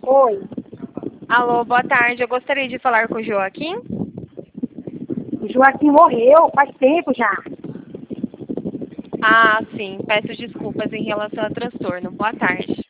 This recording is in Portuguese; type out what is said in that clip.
Oi, Alô, boa tarde. Eu gostaria de falar com o Joaquim. o Joaquim morreu faz tempo já. Ah, sim. Peço desculpas em relação ao transtorno. Boa tarde.